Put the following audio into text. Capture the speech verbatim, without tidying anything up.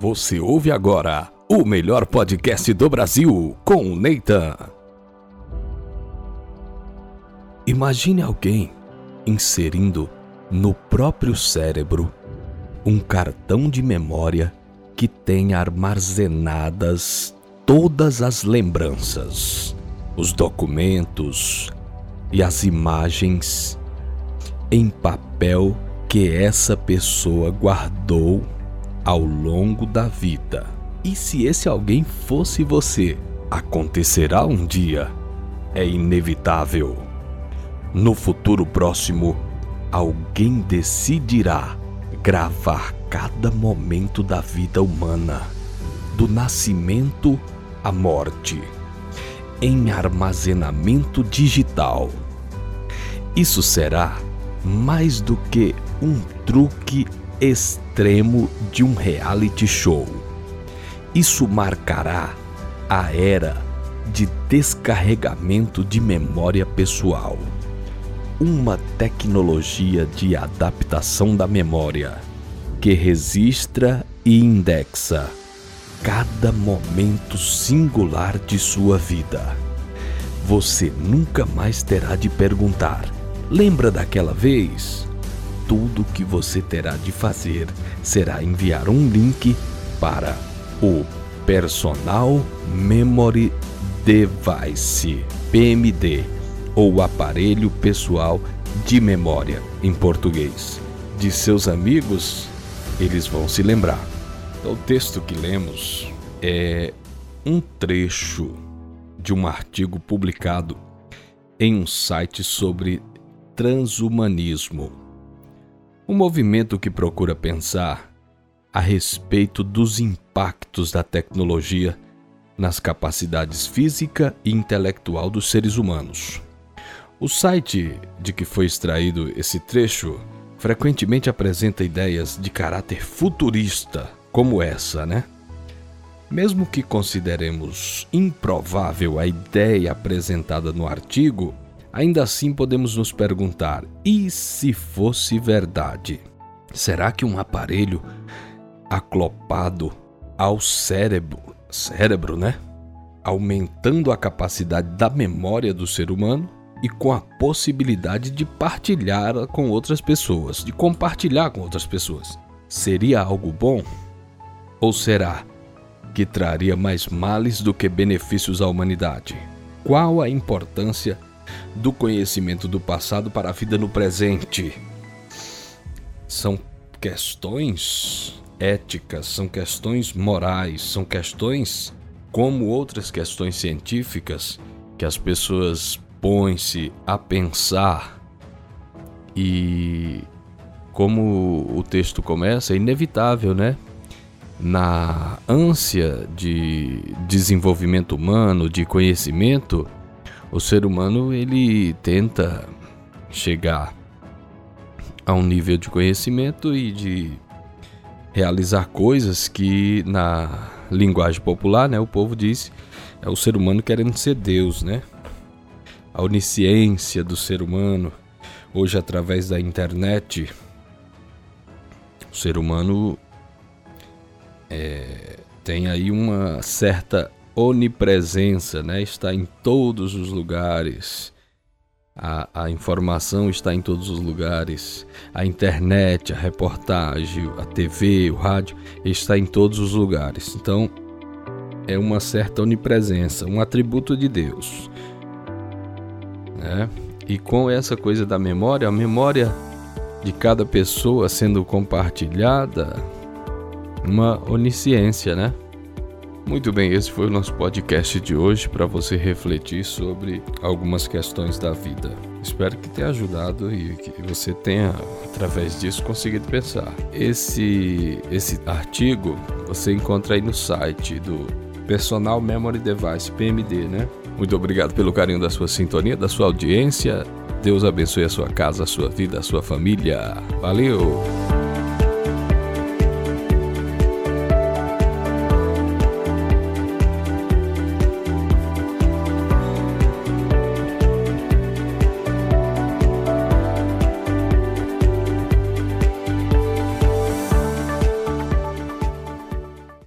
Você ouve agora o melhor podcast do Brasil com o Neitan. Imagine alguém inserindo no próprio cérebro um cartão de memória que tenha armazenadas todas as lembranças, os documentos e as imagens em papel que essa pessoa guardou ao longo da vida. E se esse alguém fosse você? Acontecerá um dia. É inevitável. No futuro próximo, alguém decidirá gravar cada momento da vida humana, do nascimento à morte, em armazenamento digital. Isso será mais do que um truque extremo de um reality show. Isso marcará a era de descarregamento de memória pessoal, uma tecnologia de adaptação da memória que registra e indexa cada momento singular de sua vida. Você nunca mais terá de perguntar: lembra daquela vez? Tudo que você terá de fazer será enviar um link para o Personal Memory Device, P M D, ou aparelho pessoal de memória, em português. De seus amigos, eles vão se lembrar. O texto que lemos é um trecho de um artigo publicado em um site sobre transhumanismo. Um movimento que procura pensar a respeito dos impactos da tecnologia nas capacidades física e intelectual dos seres humanos. O site de que foi extraído esse trecho frequentemente apresenta ideias de caráter futurista, como essa, né? Mesmo que consideremos improvável a ideia apresentada no artigo, ainda assim podemos nos perguntar: e se fosse verdade? Será que um aparelho acoplado ao cérebro, cérebro, né? aumentando a capacidade da memória do ser humano e com a possibilidade de partilhar com outras pessoas, de compartilhar com outras pessoas, seria algo bom? Ou será que traria mais males do que benefícios à humanidade? Qual a importância do conhecimento do passado para a vida no presente? São questões éticas, são questões morais, são questões como outras questões científicas que as pessoas põem-se a pensar. E como o texto começa, é inevitável, né? Na ânsia de desenvolvimento humano, de conhecimento, o ser humano ele tenta chegar a um nível de conhecimento e de realizar coisas que, na linguagem popular, né, o povo diz, é o ser humano querendo ser Deus, né? A onisciência do ser humano. Hoje, através da internet, o ser humano é, tem aí uma certa onipresença, né? Está em todos os lugares. A, a informação está em todos os lugares. A internet, a reportagem, a T V, o rádio, está em todos os lugares. Então, é uma certa onipresença, um atributo de Deus, né? E com essa coisa da memória, a memória de cada pessoa sendo compartilhada, uma onisciência, né? Muito bem, esse foi o nosso podcast de hoje para você refletir sobre algumas questões da vida. Espero que tenha ajudado e que você tenha, através disso, conseguido pensar. Esse, esse artigo você encontra aí no site do Personal Memory Device, P M D, né? Muito obrigado pelo carinho da sua sintonia, da sua audiência. Deus abençoe a sua casa, a sua vida, a sua família. Valeu!